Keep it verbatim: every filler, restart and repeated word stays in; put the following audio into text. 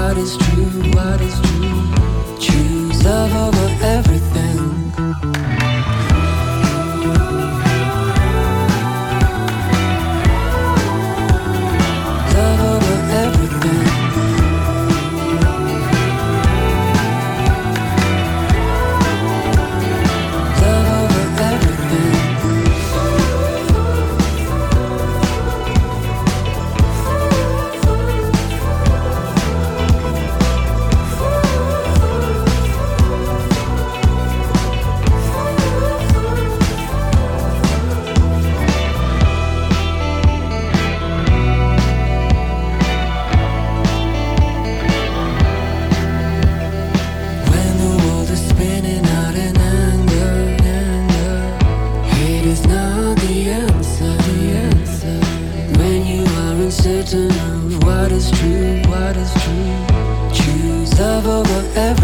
what is true, what is true. Choose love over everything. Love over everything. Love over everything. When the world is spinning out in anger, anger, hate is not the answer, the answer. When you are uncertain of what is true, what is true, choose love over everything.